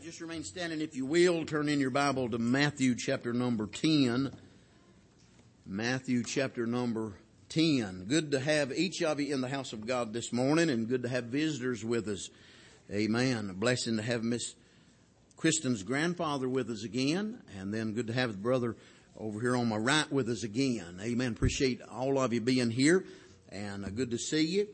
just remain standing if you will. Turn in your Bible to Matthew chapter number 10. Matthew chapter number 10. Good to have each of you in the house of God this morning, and good to have visitors with us. Amen. A blessing to have Miss Kristen's grandfather with us again, and then good to have the brother over here on my right with us again. Amen. Appreciate all of you being here, and good to see you.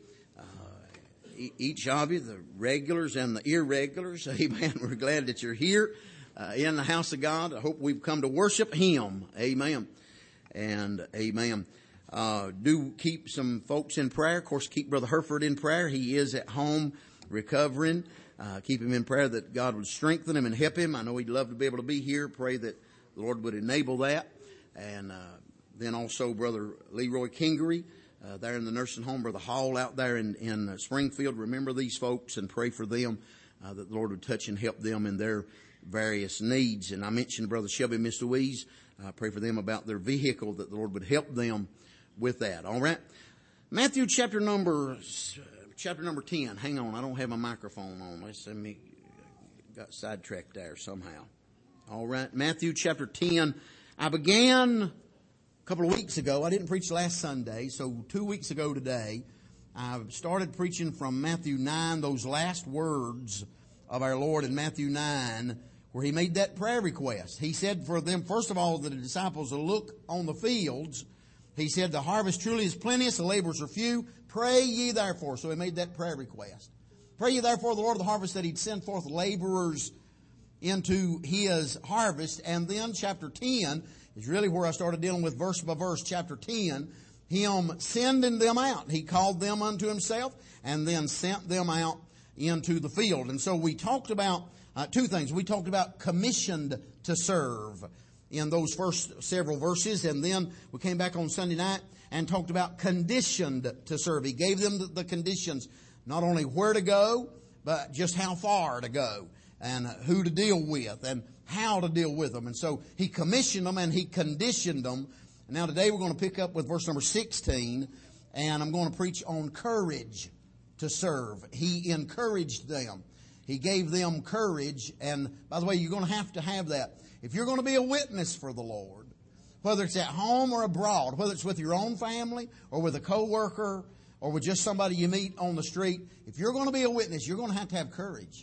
Each of you, the regulars and the irregulars, amen. We're glad that you're here in the house of God. I hope we've come to worship Him, amen, and amen. Do keep some folks in prayer. Of course, keep Brother Herford in prayer. He is at home recovering. Keep him in prayer that God would strengthen him and help him. I know he'd love to be able to be here. Pray that the Lord would enable that. And then also Brother Leroy Kingery. There in the nursing home, Brother Hall out there in Springfield. Remember these folks and pray for them, that the Lord would touch and help them in their various needs. And I mentioned Brother Shelby and Miss Louise. Pray for them about their vehicle, that the Lord would help them with that. All right. Matthew chapter number 10. Hang on, I don't have my microphone on. Got sidetracked there somehow. All right. Matthew chapter 10. I began a couple of weeks ago. I didn't preach last Sunday, so 2 weeks ago today, I started preaching from Matthew 9, those last words of our Lord in Matthew 9, where He made that prayer request. He said for them, first of all, the disciples to look on the fields. He said, the harvest truly is plenteous, the laborers are few. Pray ye therefore. So He made that prayer request. Pray ye therefore the Lord of the harvest that He'd send forth laborers into His harvest. And then chapter 10 is really where I started dealing with verse by verse. Chapter 10, Him sending them out. He called them unto Himself and then sent them out into the field. And so we talked about two things. We talked about commissioned to serve in those first several verses. And then we came back on Sunday night and talked about conditioned to serve. He gave them the conditions, not only where to go, but just how far to go and who to deal with and how to deal with them. And so He commissioned them and He conditioned them. And now today we're going to pick up with verse number 16, and I'm going to preach on courage to serve. He encouraged them. He gave them courage. And by the way, you're going to have that. If you're going to be a witness for the Lord, whether it's at home or abroad, whether it's with your own family or with a coworker or with just somebody you meet on the street, if you're going to be a witness, you're going to have courage.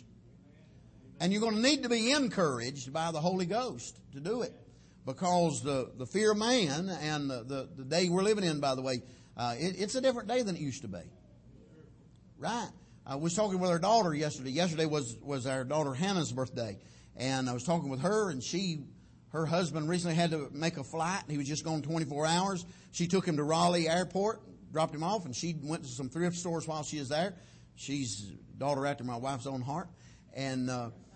And you're going to need to be encouraged by the Holy Ghost to do it. Because the fear of man and the day we're living in, by the way, it's a different day than it used to be. Right. I was talking with our daughter yesterday. Yesterday was our daughter Hannah's birthday. And I was talking with her, and her husband recently had to make a flight. He was just gone 24 hours. She took him to Raleigh Airport, dropped him off, and she went to some thrift stores while she was there. She's a daughter after my wife's own heart. And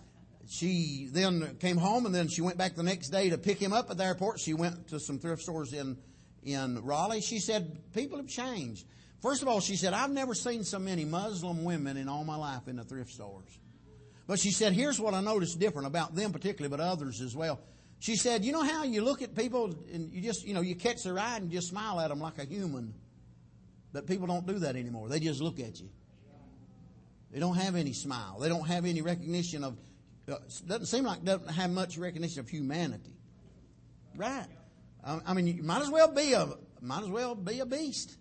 she then came home, and then she went back the next day to pick him up at the airport. She went to some thrift stores in Raleigh. She said, people have changed. First of all, she said, I've never seen so many Muslim women in all my life in the thrift stores. But she said, here's what I noticed different about them particularly, but others as well. She said, you know how you look at people and you just, you catch their eye and just smile at them like a human. But people don't do that anymore. They just look at you. They don't have any smile. They don't have any recognition of, doesn't seem like doesn't have much recognition of humanity. Right. I mean, you might as well be a beast.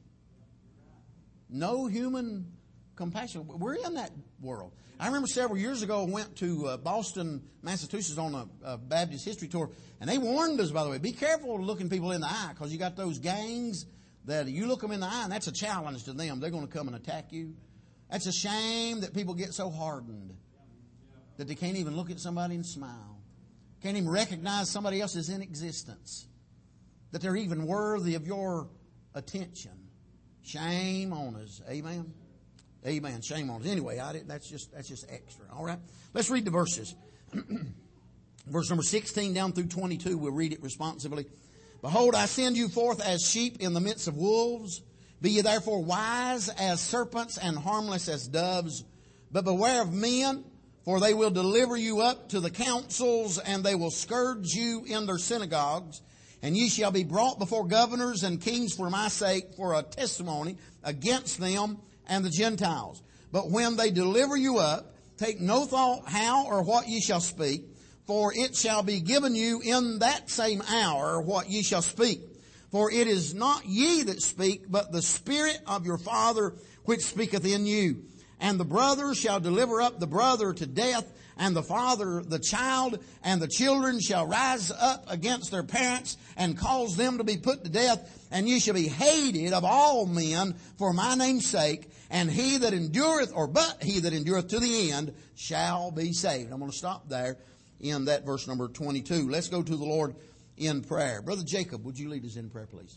No human compassion. We're in that world. I remember several years ago I went to Boston, Massachusetts on a Baptist history tour, and they warned us, by the way, be careful looking people in the eye, because you got those gangs that you look them in the eye, and that's a challenge to them. They're going to come and attack you. That's a shame that people get so hardened that they can't even look at somebody and smile. Can't even recognize somebody else is in existence. That they're even worthy of your attention. Shame on us. Amen. Amen. Shame on us. Anyway, that's just extra. All right. Let's read the verses. Verse number 16 down through 22. We'll read it responsively. Behold, I send you forth as sheep in the midst of wolves. Be ye therefore wise as serpents and harmless as doves. But beware of men, for they will deliver you up to the councils, and they will scourge you in their synagogues. And ye shall be brought before governors and kings for my sake, for a testimony against them and the Gentiles. But when they deliver you up, Take no thought how or what ye shall speak, for it shall be given you in that same hour what ye shall speak. For it is not ye that speak, but the Spirit of your Father which speaketh in you. And the brother shall deliver up the brother to death, and the father the child, and the children shall rise up against their parents, and cause them to be put to death. And ye shall be hated of all men for my name's sake. And he that endureth, but he that endureth to the end, shall be saved. I'm going to stop there in that verse number 22. Let's go to the Lord in prayer. Brother Jacob, would you lead us in prayer, please?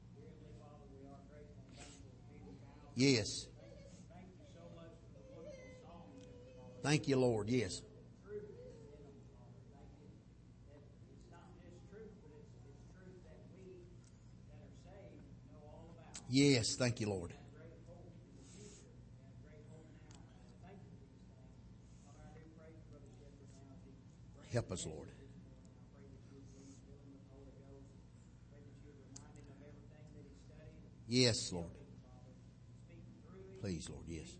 Yes. Thank you, Lord. Yes. Yes. Thank you, Lord. Help us, Lord. Yes, Lord. Please, Lord. Yes.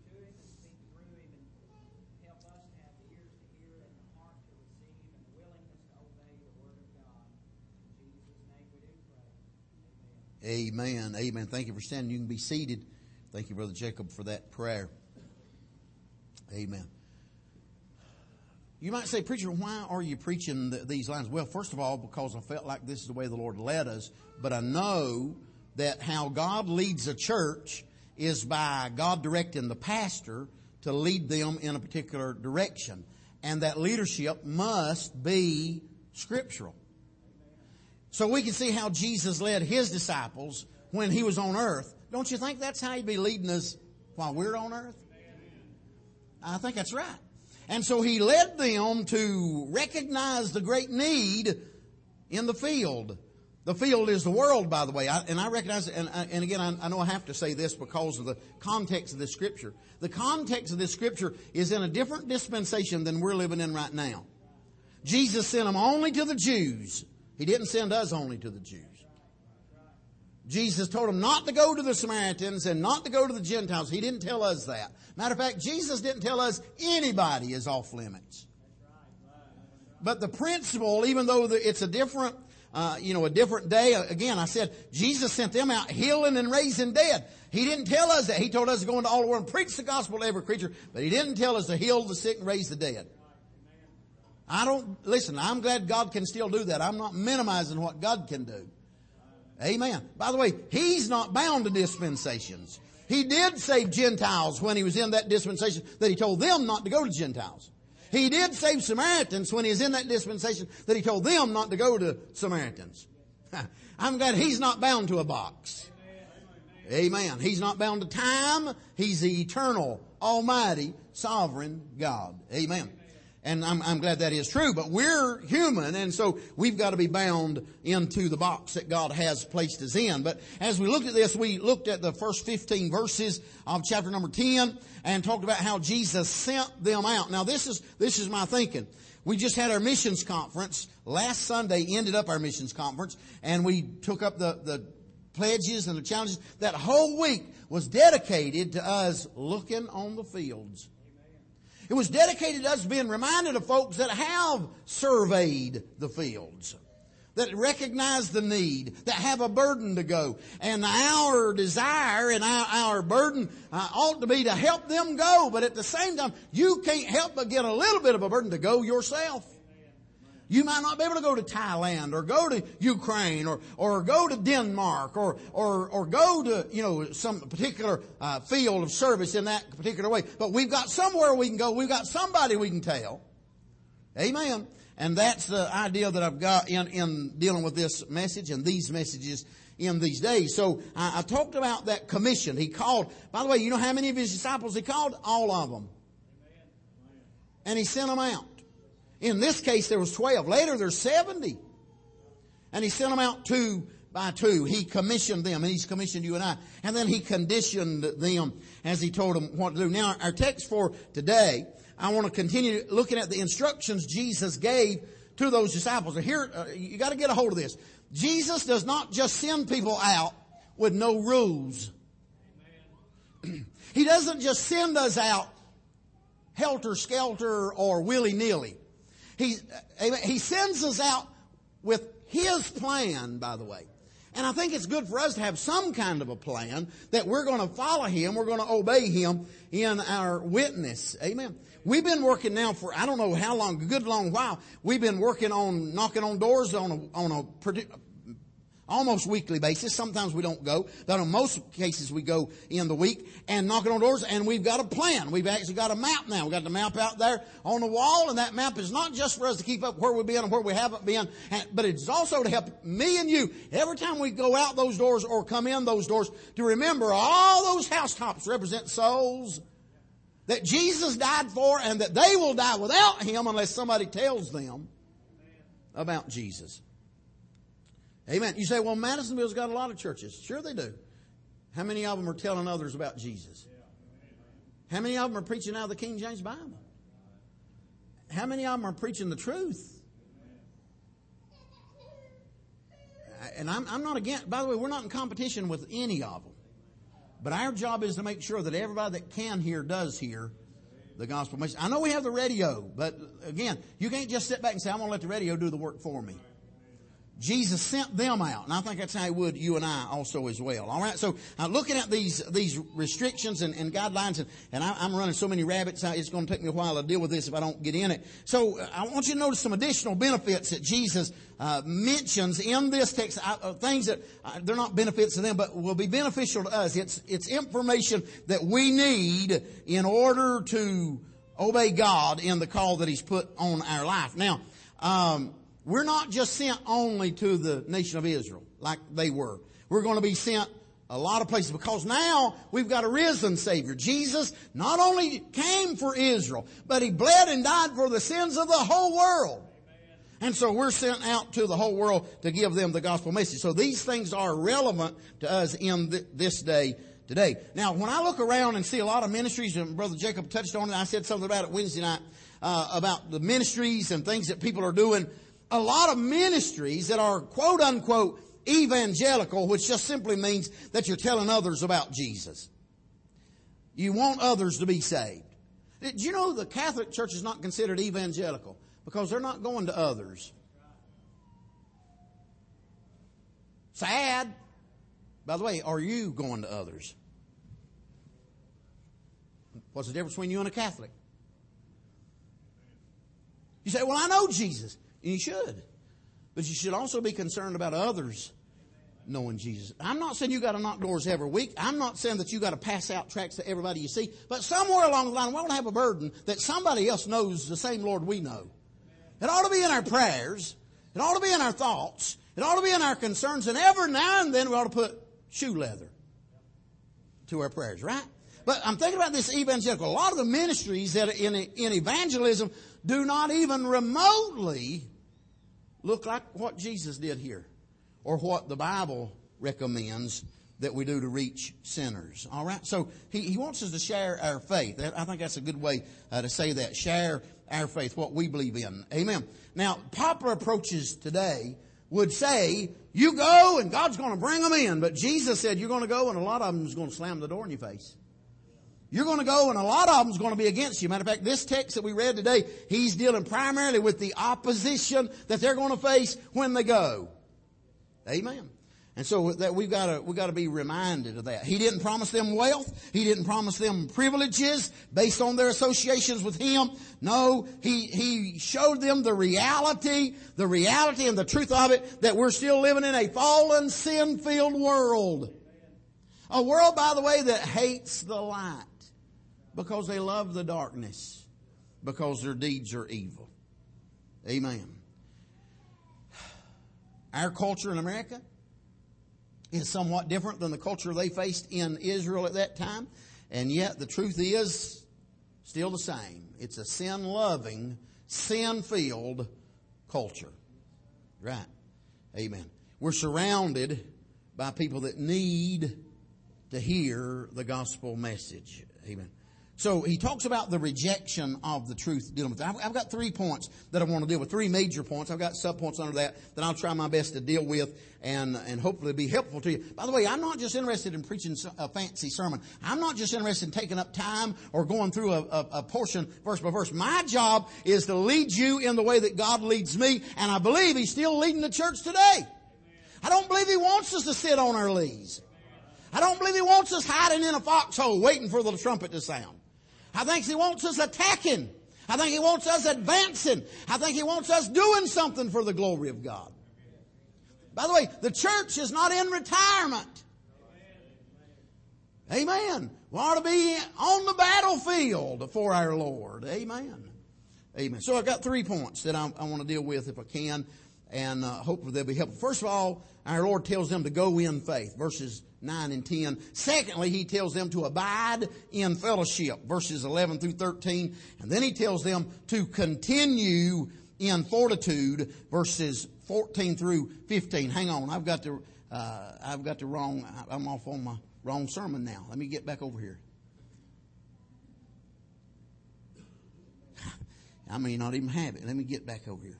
Amen. Amen. Thank you for standing. You can be seated. Thank you, Brother Jacob, for that prayer. Amen. You might say, preacher, why are you preaching these lines? Well, first of all, because I felt like this is the way the Lord led us. But I know that how God leads a church is by God directing the pastor to lead them in a particular direction. And that leadership must be scriptural. So we can see how Jesus led His disciples when He was on earth. Don't you think that's how He'd be leading us while we're on earth? I think that's right. And so He led them to recognize the great need in the field. The field is the world, by the way. I recognize it, and again, I know I have to say this because of the context of this Scripture. The context of this Scripture is in a different dispensation than we're living in right now. Jesus sent them only to the Jews. He didn't send us only to the Jews. Jesus told them not to go to the Samaritans and not to go to the Gentiles. He didn't tell us that. Matter of fact, Jesus didn't tell us anybody is off limits. But the principle, even though it's a different, a different day. Again, I said Jesus sent them out healing and raising dead. He didn't tell us that. He told us to go into all the world and preach the gospel to every creature. But He didn't tell us to heal the sick and raise the dead. I'm glad God can still do that. I'm not minimizing what God can do. Amen. By the way, He's not bound to dispensations. He did save Gentiles when He was in that dispensation that He told them not to go to Gentiles. He did save Samaritans when He was in that dispensation that He told them not to go to Samaritans. I'm glad He's not bound to a box. Amen. He's not bound to time. He's the eternal, almighty, sovereign God. Amen. And I'm glad that is true, but we're human, and so we've got to be bound into the box that God has placed us in. But as we looked at this, we looked at the first 15 verses of chapter number 10 and talked about how Jesus sent them out. Now this is my thinking. We just had our missions conference. Last Sunday ended up our missions conference, and we took up the pledges and the challenges. That whole week was dedicated to us looking on the fields. It was dedicated to us being reminded of folks that have surveyed the fields, that recognize the need, that have a burden to go. And our desire and our burden ought to be to help them go. But at the same time, you can't help but get a little bit of a burden to go yourself. You might not be able to go to Thailand or go to Ukraine or go to Denmark or go to, some particular field of service in that particular way. But we've got somewhere we can go. We've got somebody we can tell. Amen. And that's the idea that I've got in dealing with this message and these messages in these days. So I talked about that commission. He called, by the way, you know how many of His disciples He called? All of them. And He sent them out. In this case, there was 12. Later, there's 70. And He sent them out 2 by 2. He commissioned them, and He's commissioned you and I. And then He conditioned them as He told them what to do. Now, our text for today, I want to continue looking at the instructions Jesus gave to those disciples. Here, you got to get a hold of this. Jesus does not just send people out with no rules. He doesn't just send us out helter-skelter or willy-nilly. He sends us out with His plan, by the way. And I think it's good for us to have some kind of a plan that we're going to follow Him, we're going to obey Him in our witness. Amen. We've been working now for, I don't know how long, a good long while. We've been working on knocking on doors on a almost weekly basis. Sometimes we don't go, but in most cases we go in the week and knocking on doors, and we've got a plan. We've actually got a map now. We've got the map out there on the wall, and that map is not just for us to keep up where we've been and where we haven't been, but it's also to help me and you every time we go out those doors or come in those doors to remember all those housetops represent souls that Jesus died for, and that they will die without Him unless somebody tells them about Jesus. Amen. You say, well, Madisonville's got a lot of churches. Sure they do. How many of them are telling others about Jesus? How many of them are preaching out of the King James Bible? How many of them are preaching the truth? And I'm not against, by the way, we're not in competition with any of them. But our job is to make sure that everybody that can hear does hear the gospel message. I know we have the radio, but again, you can't just sit back and say, I'm going to let the radio do the work for me. Jesus sent them out, and I think that's how He would you and I also as well. All right, so looking at these restrictions and guidelines, and I'm running so many rabbits, it's going to take me a while to deal with this if I don't get in it. So I want you to notice some additional benefits that Jesus mentions in this text, things that they're not benefits to them, but will be beneficial to us. It's information that we need in order to obey God in the call that He's put on our life. Now, we're not just sent only to the nation of Israel like they were. We're going to be sent a lot of places because now we've got a risen Savior. Jesus not only came for Israel, but He bled and died for the sins of the whole world. And so we're sent out to the whole world to give them the gospel message. So these things are relevant to us in this day today. Now, when I look around and see a lot of ministries, and Brother Jacob touched on it, I said something about it Wednesday night, about the ministries and things that people are doing. A lot of ministries that are quote unquote evangelical, which just simply means that you're telling others about Jesus. You want others to be saved. Did you know the Catholic Church is not considered evangelical? Because they're not going to others. Sad. By the way, are you going to others? What's the difference between you and a Catholic? You say, well, I know Jesus. And you should. But you should also be concerned about others knowing Jesus. I'm not saying you got to knock doors every week. I'm not saying that you got to pass out tracts to everybody you see. But somewhere along the line, we want to have a burden that somebody else knows the same Lord we know. It ought to be in our prayers. It ought to be in our thoughts. It ought to be in our concerns. And every now and then we ought to put shoe leather to our prayers, right? But I'm thinking about this evangelical. A lot of the ministries that in evangelism do not even remotely look like what Jesus did here or what the Bible recommends that we do to reach sinners. All right? So he wants us to share our faith. I think that's a good way to say that. Share our faith, what we believe in. Amen. Now, popular approaches today would say, you go and God's going to bring them in. But Jesus said, you're going to go and a lot of them is going to slam the door in your face. You're going to go and a lot of them is going to be against you. Matter of fact, this text that we read today, he's dealing primarily with the opposition that they're going to face when they go. Amen. And so that we've got to be reminded of that. He didn't promise them wealth. He didn't promise them privileges based on their associations with Him. No, He showed them the reality and the truth of it, that we're still living in a fallen, sin-filled world. A world, by the way, that hates the light because they love the darkness, because their deeds are evil. Amen. Our culture in America is somewhat different than the culture they faced in Israel at that time. And yet the truth is still the same. It's a sin-loving, sin-filled culture. Right. Amen. We're surrounded by people that need to hear the gospel message. Amen. So he talks about the rejection of the truth dealing with that. I've got 3 points that I want to deal with, 3 major points. I've got sub-points under that I'll try my best to deal with and hopefully be helpful to you. By the way, I'm not just interested in preaching a fancy sermon. I'm not just interested in taking up time or going through a portion verse by verse. My job is to lead you in the way that God leads me, and I believe He's still leading the church today. I don't believe He wants us to sit on our lees. I don't believe He wants us hiding in a foxhole waiting for the trumpet to sound. I think He wants us attacking. I think He wants us advancing. I think He wants us doing something for the glory of God. By the way, the church is not in retirement. Amen. We ought to be on the battlefield for our Lord. Amen. Amen. So I've got 3 points that I want to deal with if I can, and hopefully they'll be helpful. First of all, our Lord tells them to go in faith, verses 9 and 10. Secondly, He tells them to abide in fellowship, verses 11 through 13. And then He tells them to continue in fortitude, verses 14 through 15. Hang on, I'm off on my wrong sermon now. Let me get back over here. I may not even have it. Let me get back over here.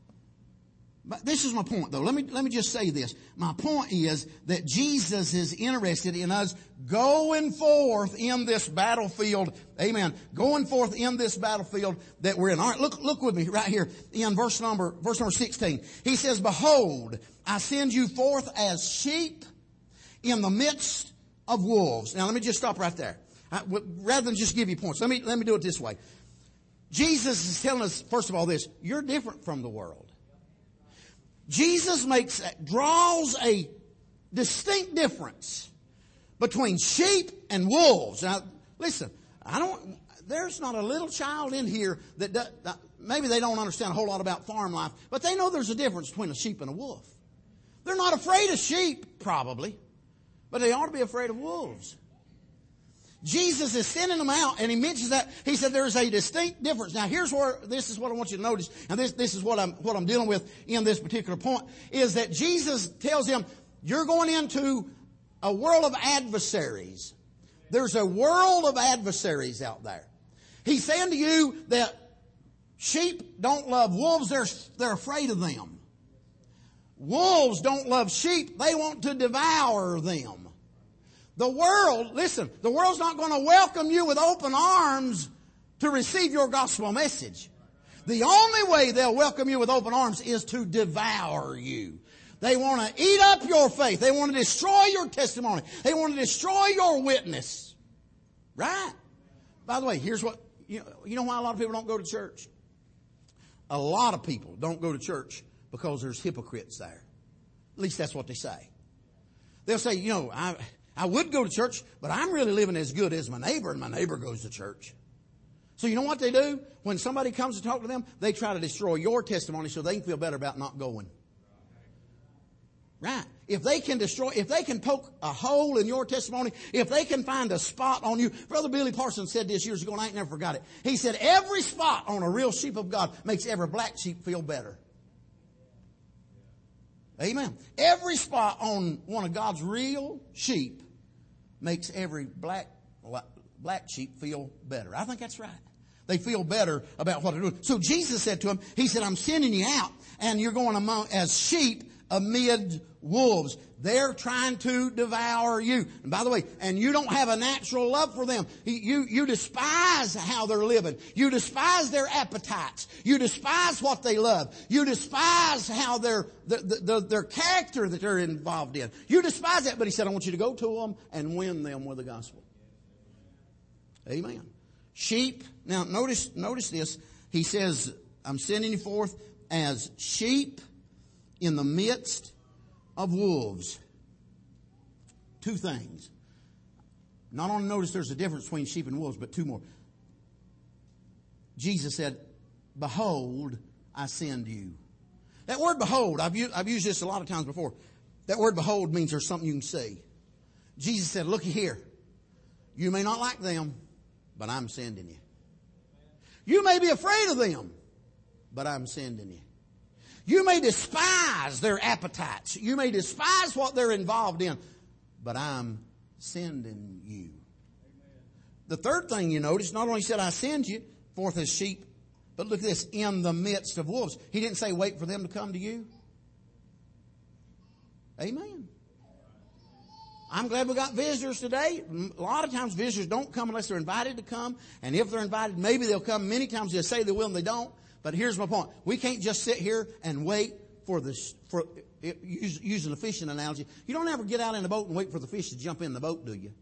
But this is my point, though. Let me just say this. My point is that Jesus is interested in us going forth in this battlefield. Amen. Going forth in this battlefield that we're in. All right, look with me right here in verse number 16. He says, "Behold, I send you forth as sheep in the midst of wolves." Now, let me just stop right there. Rather than just give you points, let me do it this way. Jesus is telling us, first of all, this: you're different from the world. Jesus draws a distinct difference between sheep and wolves. Now, listen, there's not a little child in here that maybe they don't understand a whole lot about farm life, but they know there's a difference between a sheep and a wolf. They're not afraid of sheep, probably, but they ought to be afraid of wolves. Jesus is sending them out, and He mentions that. He said there is a distinct difference. Now, this is what I want you to notice, and this is what I'm dealing with in this particular point, is that Jesus tells them, you're going into a world of adversaries. There's a world of adversaries out there. He's saying to you that sheep don't love wolves, they're afraid of them. Wolves don't love sheep, they want to devour them. The world's not going to welcome you with open arms to receive your gospel message. The only way they'll welcome you with open arms is to devour you. They want to eat up your faith. They want to destroy your testimony. They want to destroy your witness. Right? By the way, here's what, you know why a lot of people don't go to church? A lot of people don't go to church because there's hypocrites there. At least that's what they say. They'll say, I would go to church, but I'm really living as good as my neighbor, and my neighbor goes to church. So you know what they do? When somebody comes to talk to them, they try to destroy your testimony so they can feel better about not going. Right. If they can poke a hole in your testimony, if they can find a spot on you. Brother Billy Parsons said this years ago, and I ain't never forgot it. He said, every spot on a real sheep of God makes every black sheep feel better. Amen. Every spot on one of God's real sheep makes every black sheep feel better. I think that's right. They feel better about what they're doing. So Jesus said to him, He said, I'm sending you out, and you're going as sheep amid wolves. They're trying to devour you. And by the way, and you don't have a natural love for them. You despise how they're living. You despise their appetites. You despise what they love. You despise how their character that they're involved in. You despise that, but He said, I want you to go to them and win them with the gospel. Amen. Sheep. Now notice this. He says, I'm sending you forth as sheep in the midst of wolves. 2 things. Not only notice there's a difference between sheep and wolves, but 2 more. Jesus said, behold, I send you. That word behold, I've used this a lot of times before. That word behold means there's something you can see. Jesus said, looky here. You may not like them, but I'm sending you. You may be afraid of them, but I'm sending you. You may despise their appetites. You may despise what they're involved in, but I'm sending you. The third thing you notice, not only said I send you forth as sheep, but look at this, in the midst of wolves. He didn't say wait for them to come to you. Amen. I'm glad we got visitors today. A lot of times visitors don't come unless they're invited to come. And if they're invited, maybe they'll come. Many times they'll say they will and they don't. But here's my point. We can't just sit here and wait for using a fishing analogy. You don't ever get out in a boat and wait for the fish to jump in the boat, do you?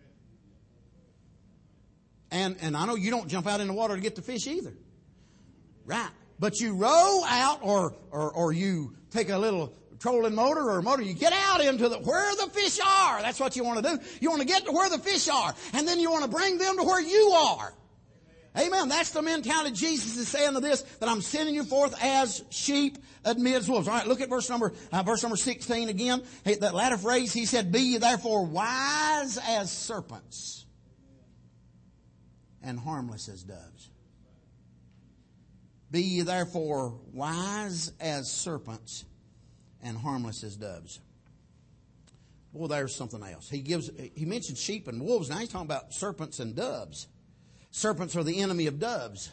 And I know you don't jump out in the water to get the fish either. Right. But you row out or you take a little trolling motor or a motor, you get out into where the fish are. That's what you want to do. You want to get to where the fish are. And then you want to bring them to where you are. Amen. That's the mentality Jesus is saying to this, that I'm sending you forth as sheep amidst wolves. All right, look at verse number 16 again. That latter phrase, he said, be ye therefore wise as serpents and harmless as doves. Be ye therefore wise as serpents and harmless as doves. Well, there's something else. He mentioned sheep and wolves. Now he's talking about serpents and doves. Serpents are the enemy of doves.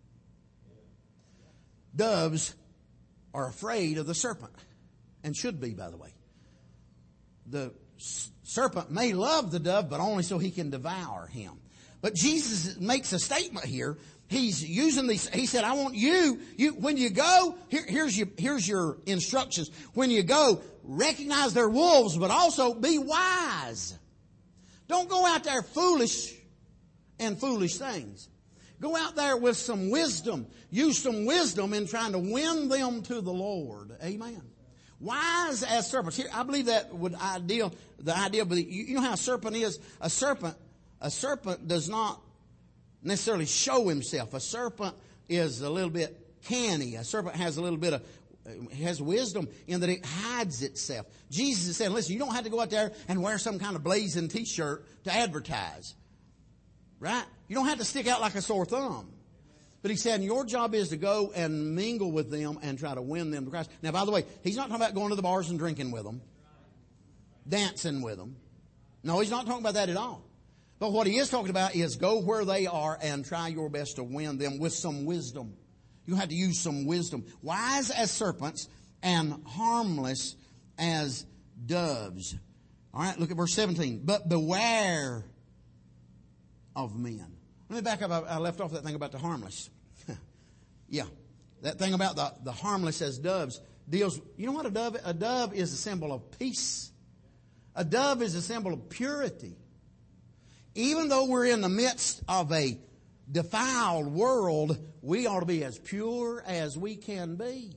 Doves are afraid of the serpent, and should be, by the way. The serpent may love the dove, but only so he can devour him. But Jesus makes a statement here. He's using these. He said, I want you when you go, here's your instructions. When you go, recognize they're wolves, but also be wise. Don't go out there foolish things. Go out there with some wisdom. Use some wisdom in trying to win them to the Lord. Amen. Wise as serpents. Here, I believe that would the idea, but you know how a serpent is? A serpent does not necessarily show himself. A serpent is a little bit canny. A serpent has a little bit has wisdom in that it hides itself. Jesus is saying, listen, you don't have to go out there and wear some kind of blazing t-shirt to advertise. Right? You don't have to stick out like a sore thumb. But he said, your job is to go and mingle with them and try to win them to Christ. Now, by the way, he's not talking about going to the bars and drinking with them, dancing with them. No, he's not talking about that at all. But what he is talking about is go where they are and try your best to win them with some wisdom. You have to use some wisdom. Wise as serpents and harmless as doves. All right, look at verse 17. But beware of men. Let me back up. I left off that thing about the harmless. Yeah, that thing about the harmless as doves deals. You know what a dove? A dove is a symbol of peace. A dove is a symbol of purity. Even though we're in the midst of a defiled world, we ought to be as pure as we can be.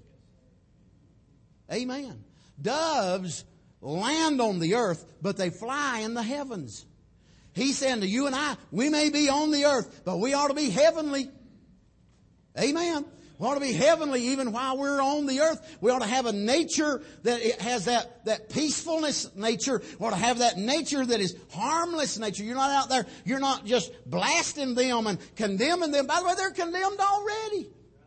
Amen. Doves land on the earth, but they fly in the heavens. He's saying to you and I, we may be on the earth, but we ought to be heavenly. Amen. We ought to be heavenly even while we're on the earth. We ought to have a nature that it has that peacefulness nature. We ought to have that nature that is harmless nature. You're not out there, you're not just blasting them and condemning them. By the way, they're condemned already.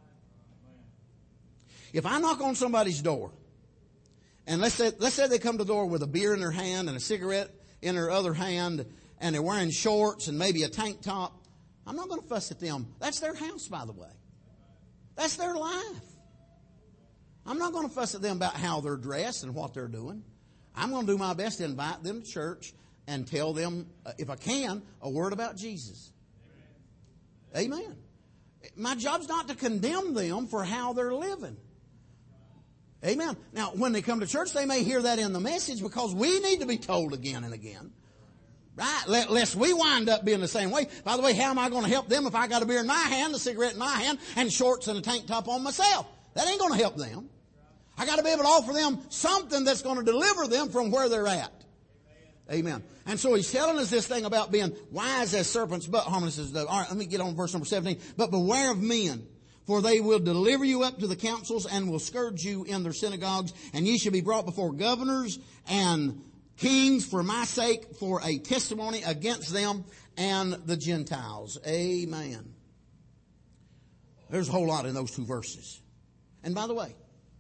If I knock on somebody's door, and let's say they come to the door with a beer in their hand and a cigarette in their other hand, and they're wearing shorts and maybe a tank top, I'm not going to fuss at them. That's their house, by the way. That's their life. I'm not going to fuss at them about how they're dressed and what they're doing. I'm going to do my best to invite them to church and tell them, if I can, a word about Jesus. Amen. My job's not to condemn them for how they're living. Amen. Now, when they come to church, they may hear that in the message because we need to be told again and again. Right? Lest we wind up being the same way. By the way, how am I going to help them if I got a beer in my hand, a cigarette in my hand, and shorts and a tank top on myself? That ain't going to help them. I got to be able to offer them something that's going to deliver them from where they're at. Amen. And so he's telling us this thing about being wise as serpents, but harmless as doves. All right, let me get on verse number 17. But beware of men, for they will deliver you up to the councils and will scourge you in their synagogues, and ye shall be brought before governors and kings for my sake, for a testimony against them and the Gentiles. Amen. There's a whole lot in those two verses. And by the way,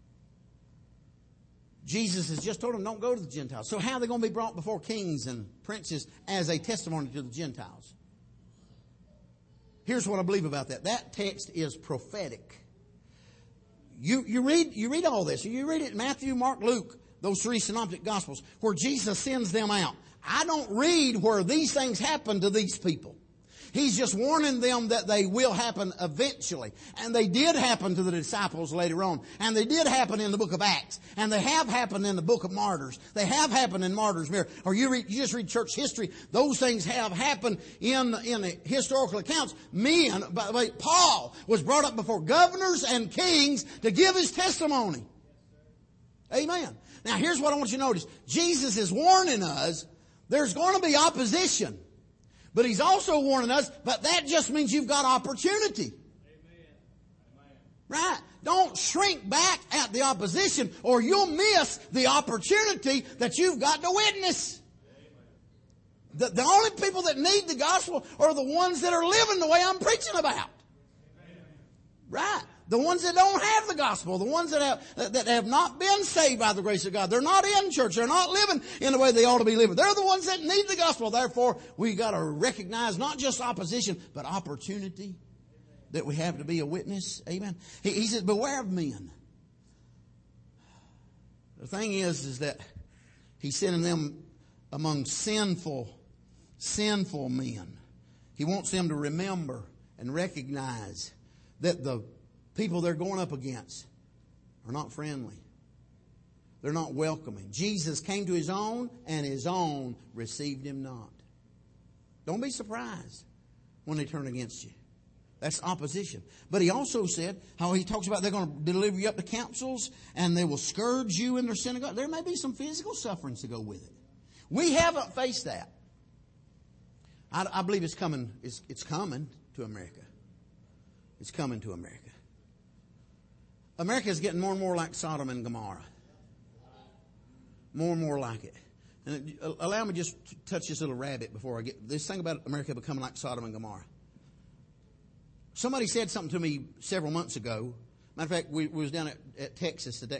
Jesus has just told them don't go to the Gentiles. So how are they going to be brought before kings and princes as a testimony to the Gentiles? Here's what I believe about that. That text is prophetic. You read all this. You read it in Matthew, Mark, Luke, those three synoptic gospels, where Jesus sends them out. I don't read where these things happen to these people. He's just warning them that they will happen eventually. And they did happen to the disciples later on. And they did happen in the book of Acts. And they have happened in the book of Martyrs. They have happened in Martyrs' Mirror. Or you just read church history. Those things have happened in the historical accounts. Men, by the way, Paul was brought up before governors and kings to give his testimony. Amen. Now here's what I want you to notice. Jesus is warning us there's going to be opposition. But He's also warning us, but that just means you've got opportunity. Amen. Right? Don't shrink back at the opposition or you'll miss the opportunity that you've got to witness. The only people that need the gospel are the ones that are living the way I'm preaching about. Right? The ones that don't have the gospel, the ones that have not been saved by the grace of God. They're not in church. They're not living in the way they ought to be living. They're the ones that need the gospel. Therefore, we got to recognize not just opposition, but opportunity that we have to be a witness. Amen. He says, beware of men. The thing is that He's sending them among sinful men. He wants them to remember and recognize that the people they're going up against are not friendly. They're not welcoming. Jesus came to His own, and His own received Him not. Don't be surprised when they turn against you. That's opposition. But He also said how He talks about they're going to deliver you up to councils, and they will scourge you in their synagogue. There may be some physical sufferings to go with it. We haven't faced that. I believe it's coming. It's coming to America. It's coming to America. America is getting more and more like Sodom and Gomorrah. More and more like it. And allow me just to touch this little rabbit before I get this thing about America becoming like Sodom and Gomorrah. Somebody said something to me several months ago. Matter of fact, we was down at Texas at that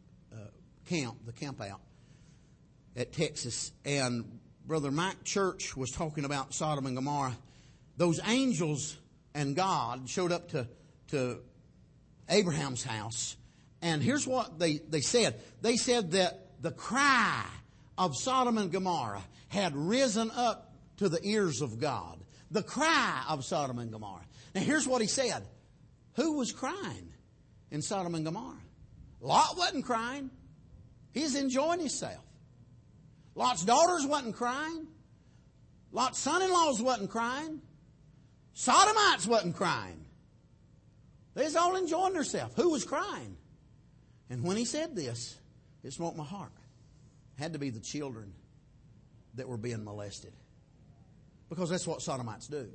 the camp out at Texas, and Brother Mike Church was talking about Sodom and Gomorrah. Those angels and God showed up to Abraham's house. And here's what they said. They said that the cry of Sodom and Gomorrah had risen up to the ears of God. The cry of Sodom and Gomorrah. Now here's what he said. Who was crying in Sodom and Gomorrah? Lot wasn't crying. He was enjoying himself. Lot's daughters wasn't crying. Lot's son-in-laws wasn't crying. Sodomites wasn't crying. They was all enjoying themselves. Who was crying? And when he said this, it smote my heart. It had to be the children that were being molested. Because that's what Sodomites do.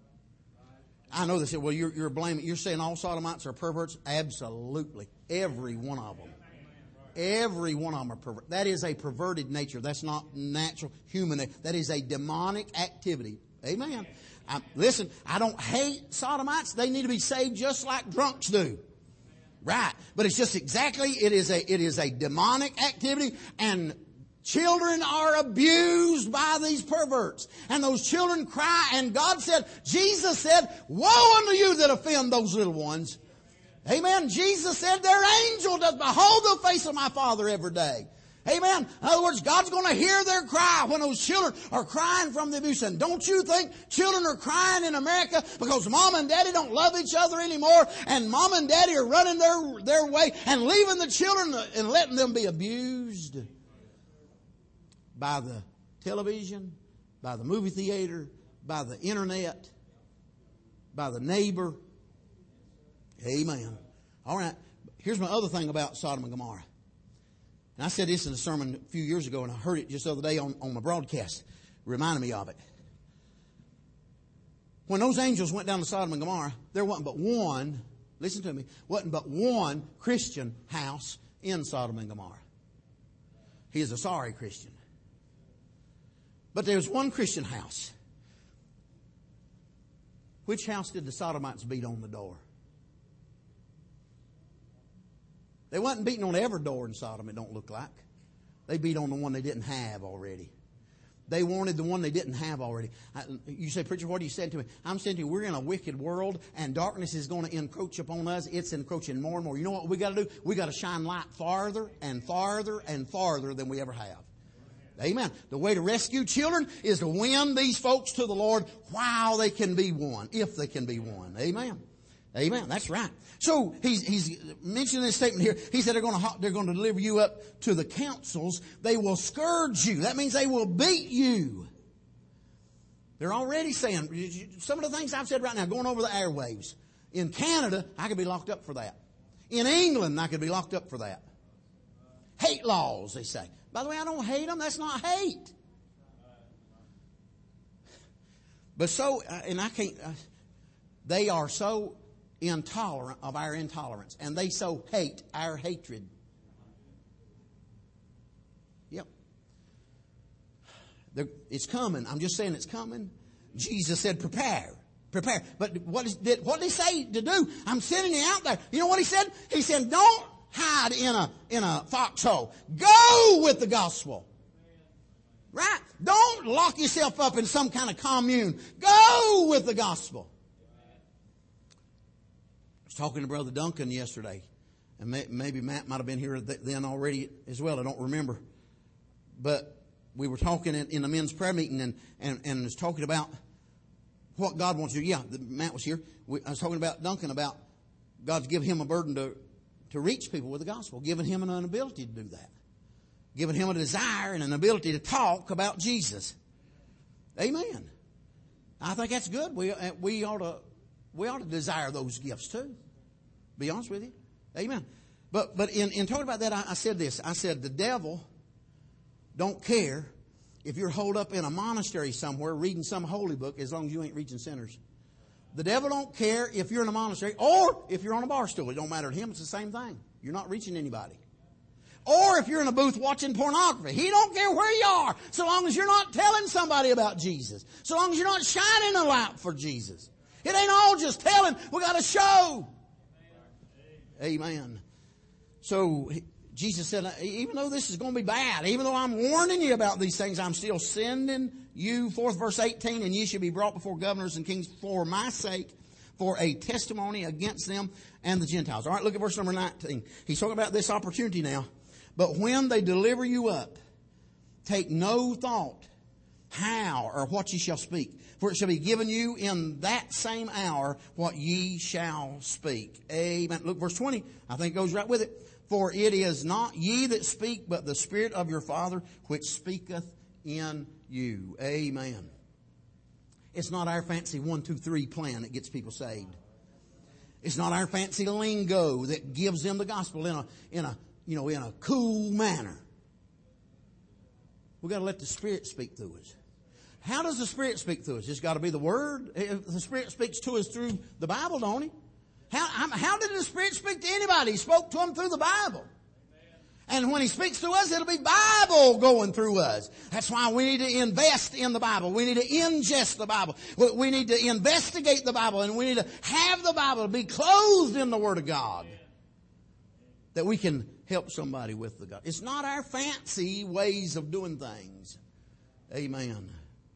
I know they said, well, you're blaming, you're saying all Sodomites are perverts? Absolutely. Every one of them. Every one of them are perverted. That is a perverted nature. That's not natural human. That is a demonic activity. Amen. Listen, I don't hate Sodomites. They need to be saved just like drunks do. Right. But it's just exactly, it is a demonic activity, and children are abused by these perverts. And those children cry, and God said, Jesus said, woe unto you that offend those little ones. Amen. Jesus said, their angel does behold the face of my Father every day. Amen. In other words, God's going to hear their cry when those children are crying from the abuse. And don't you think children are crying in America because mom and daddy don't love each other anymore, and mom and daddy are running their way and leaving the children and letting them be abused by the television, by the movie theater, by the internet, by the neighbor? Amen. All right. Here's my other thing about Sodom and Gomorrah. And I said this in a sermon a few years ago, and I heard it just the other day on my broadcast. It reminded me of it. When those angels went down to Sodom and Gomorrah, there wasn't but one, listen to me, wasn't but one Christian house in Sodom and Gomorrah. He is a sorry Christian. But there was one Christian house. Which house did the Sodomites beat on the door? They wasn't beating on every door in Sodom, it don't look like. They beat on the one they didn't have already. They wanted the one they didn't have already. You say, preacher, what are you saying to me? I'm saying to you, we're in a wicked world and darkness is going to encroach upon us. It's encroaching more and more. You know what we got to do? We got to shine light farther and farther and farther than we ever have. Amen. The way to rescue children is to win these folks to the Lord while they can be won, if they can be won. Amen. Amen. That's right. So he's mentioning this statement here. He said they're going to deliver you up to the councils. They will scourge you. That means they will beat you. They're already saying some of the things I've said right now, going over the airwaves. In Canada, I could be locked up for that. In England, I could be locked up for that. Hate laws, they say. By the way, I don't hate them. That's not hate. But they are so intolerant of our intolerance, and they so hate our hatred. Yep. It's coming. I'm just saying it's coming. Jesus said, prepare. But what did he say to do? I'm sending you out there. You know what he said? He said, don't hide in a foxhole. Go with the gospel. Right? Don't lock yourself up in some kind of commune. Go with the gospel. I was talking to Brother Duncan yesterday, and maybe Matt might have been here then already as well. I don't remember. But we were talking in the men's prayer meeting and was talking about what God wants to do. Yeah, Matt was here. I was talking about Duncan, about God's given him a burden to reach people with the gospel, giving him an ability to do that, giving him a desire and an ability to talk about Jesus. Amen. I think that's good. We ought to desire those gifts too. Be honest with you. Amen. But in talking about that, I said this. I said the devil don't care if you're holed up in a monastery somewhere reading some holy book, as long as you ain't reaching sinners. The devil don't care if you're in a monastery or if you're on a bar stool. It don't matter to him. It's the same thing. You're not reaching anybody. Or if you're in a booth watching pornography. He don't care where you are, so long as you're not telling somebody about Jesus. So long as you're not shining a light for Jesus. It ain't all just telling. We got to show. Amen. So Jesus said, even though this is going to be bad, even though I'm warning you about these things, I'm still sending you forth. Verse 18, and ye shall be brought before governors and kings for my sake, for a testimony against them and the Gentiles. All right, look at verse number 19. He's talking about this opportunity now. But when they deliver you up, take no thought how or what ye shall speak. For it shall be given you in that same hour what ye shall speak. Amen. Look, verse 20, I think goes right with it. For it is not ye that speak, but the Spirit of your Father which speaketh in you. Amen. It's not our fancy 1, 2, 3 plan that gets people saved. It's not our fancy lingo that gives them the gospel in a cool manner. We've got to let the Spirit speak through us. How does the Spirit speak through us? It's got to be the Word. The Spirit speaks to us through the Bible, don't He? How did the Spirit speak to anybody? He spoke to them through the Bible. And when He speaks to us, it'll be Bible going through us. That's why we need to invest in the Bible. We need to ingest the Bible. We need to investigate the Bible. And we need to have the Bible to be clothed in the Word of God, that we can help somebody with the God. It's not our fancy ways of doing things. Amen.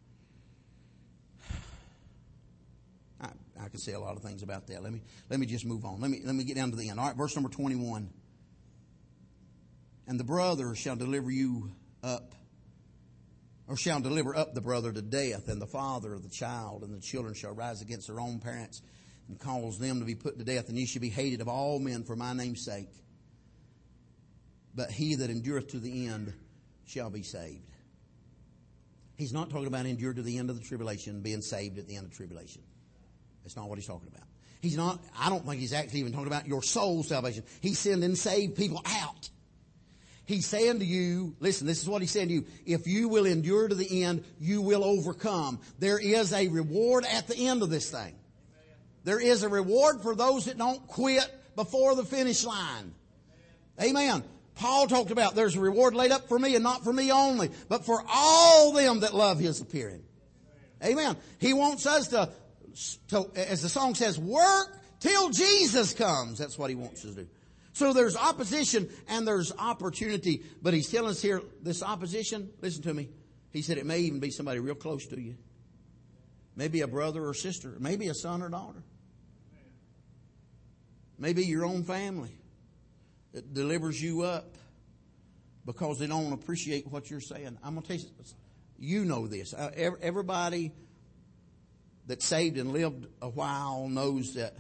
I could say a lot of things about that. Let me just move on. Let me get down to the end. All right, verse number 21. And the brother shall deliver you up, or shall deliver up the brother to death, and the father of the child, and the children shall rise against their own parents, and cause them to be put to death, and ye shall be hated of all men for my name's sake. But he that endureth to the end shall be saved. He's not talking about endure to the end of the tribulation, being saved at the end of tribulation. That's not what he's talking about. He's not, I don't think he's actually even talking about your soul salvation. He's sending saved people out. He's saying to you, listen, this is what he's saying to you. If you will endure to the end, you will overcome. There is a reward at the end of this thing. There is a reward for those that don't quit before the finish line. Amen. Paul talked about there's a reward laid up for me, and not for me only, but for all them that love His appearing. Amen. He wants us to, as the song says, work till Jesus comes. That's what He wants us to do. So there's opposition and there's opportunity. But He's telling us here, this opposition, listen to me, He said it may even be somebody real close to you. Maybe a brother or sister. Maybe a son or daughter. Maybe your own family that delivers you up because they don't appreciate what you're saying. I'm going to tell you, you know this. Everybody that's saved and lived a while knows that.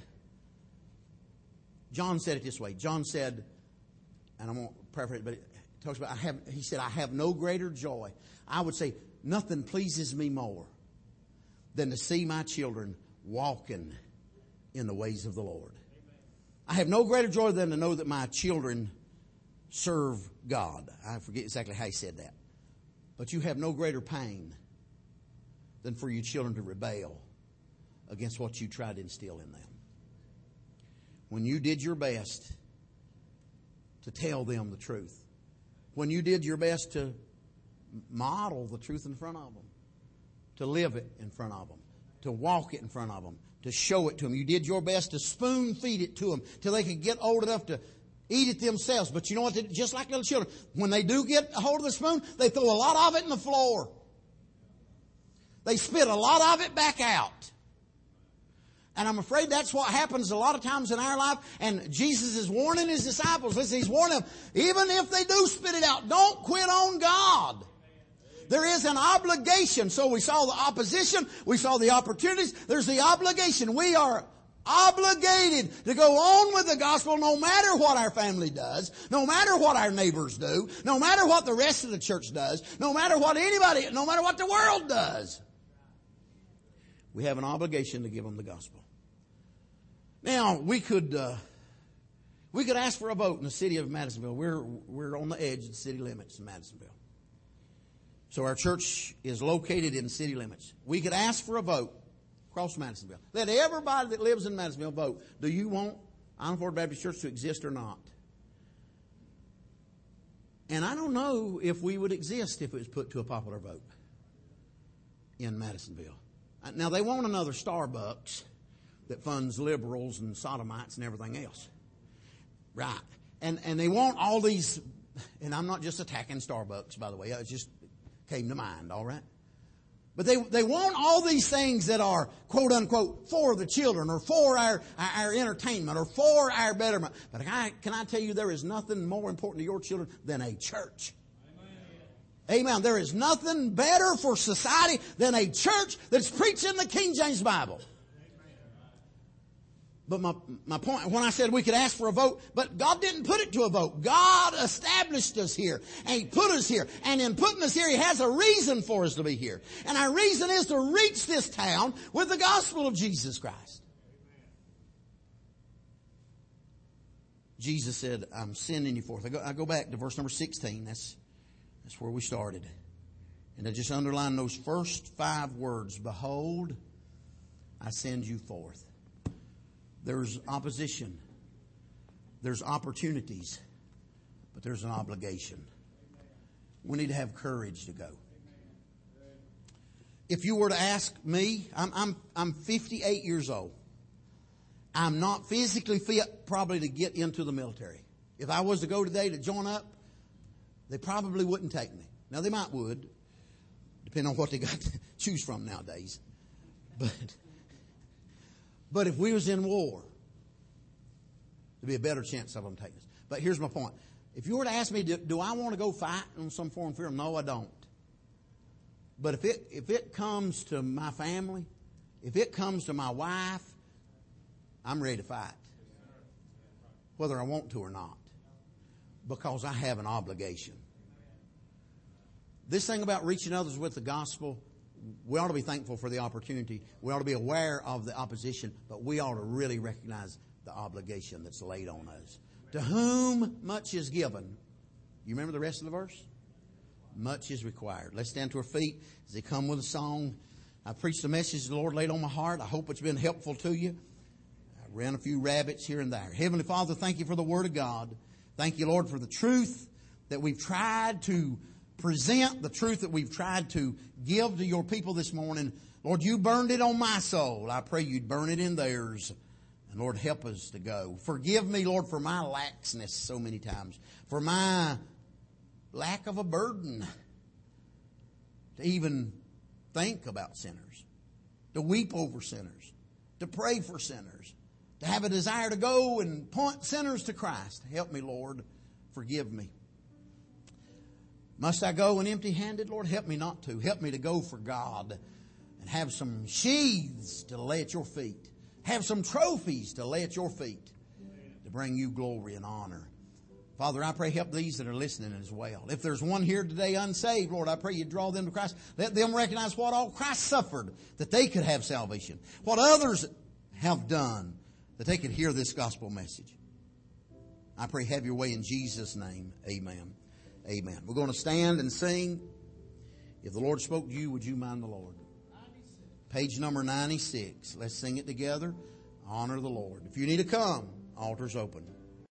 John said it this way. John said, and I won't paraphrase, but it talks about, he said, I have no greater joy. I would say, nothing pleases me more than to see my children walking in the ways of the Lord. I have no greater joy than to know that my children serve God. I forget exactly how he said that. But you have no greater pain than for your children to rebel against what you tried to instill in them. When you did your best to tell them the truth. When you did your best to model the truth in front of them. To live it in front of them. To walk it in front of them. To show it to them. You did your best to spoon feed it to them till they could get old enough to eat it themselves. But you know what? Just like little children, when they do get a hold of the spoon, they throw a lot of it in the floor. They spit a lot of it back out. And I'm afraid that's what happens a lot of times in our life. And Jesus is warning His disciples. Listen, He's warning them, even if they do spit it out, don't quit on God. There is an obligation. So we saw the opposition. We saw the opportunities. There's the obligation. We are obligated to go on with the gospel no matter what our family does, no matter what our neighbors do, no matter what the rest of the church does, no matter what the world does. We have an obligation to give them the gospel. Now, we could ask for a vote in the city of Madisonville. We're on the edge of the city limits in Madisonville. So our church is located in city limits. We could ask for a vote across Madisonville. Let everybody that lives in Madisonville vote. Do you want Island Florida Baptist Church to exist or not? And I don't know if we would exist if it was put to a popular vote in Madisonville. Now, they want another Starbucks that funds liberals and sodomites and everything else. Right. And they want all these, and I'm not just attacking Starbucks, by the way. It just came to mind, all right? But they want all these things that are, quote unquote, for the children or for our entertainment or for our betterment. But can I tell you, there is nothing more important to your children than a church. Amen. There is nothing better for society than a church that's preaching the King James Bible. But my point, when I said we could ask for a vote, but God didn't put it to a vote. God established us here, and He put us here. And in putting us here, He has a reason for us to be here. And our reason is to reach this town with the gospel of Jesus Christ. Jesus said, I'm sending you forth. I go back to verse number 16. That's where we started. And I just underline those first 5 words. Behold, I send you forth. There's opposition. There's opportunities. But there's an obligation. We need to have courage to go. If you were to ask me, I'm 58 years old. I'm not physically fit probably to get into the military. If I was to go today to join up, they probably wouldn't take me. Now, they might would, depending on what they got to choose from nowadays. But if we was in war, there'd be a better chance of them taking us. But here's my point. If you were to ask me, do I want to go fight on some foreign field? No, I don't. But if it comes to my family, if it comes to my wife, I'm ready to fight. Whether I want to or not. Because I have an obligation. This thing about reaching others with the gospel, we ought to be thankful for the opportunity. We ought to be aware of the opposition, but we ought to really recognize the obligation that's laid on us. To whom much is given. You remember the rest of the verse? Much is required. Let's stand to our feet as they come with a song. I preached a message the Lord laid on my heart. I hope it's been helpful to you. I ran a few rabbits here and there. Heavenly Father, thank you for the Word of God. Thank you, Lord, for the truth that we've tried to present, the truth that we've tried to give to your people this morning. Lord, you burned it on my soul. I pray you'd burn it in theirs. And Lord, help us to go. Forgive me, Lord, for my laxness so many times. For my lack of a burden. to even think about sinners, to weep over sinners, to pray for sinners, to have a desire to go and point sinners to Christ. Help me, Lord. Forgive me. Must I go and empty-handed? Lord, help me not to. Help me to go for God and have some sheaths to lay at your feet. Have some trophies to lay at your feet to bring you glory and honor. Father, I pray help these that are listening as well. If there's one here today unsaved, Lord, I pray you draw them to Christ. Let them recognize what all Christ suffered, that they could have salvation. What others have done, that they could hear this gospel message. I pray have your way in Jesus' name. Amen. Amen. We're going to stand and sing. If the Lord spoke to you, would you mind the Lord? 96. Page number 96. Let's sing it together. Honor the Lord. If you need to come, altar's open.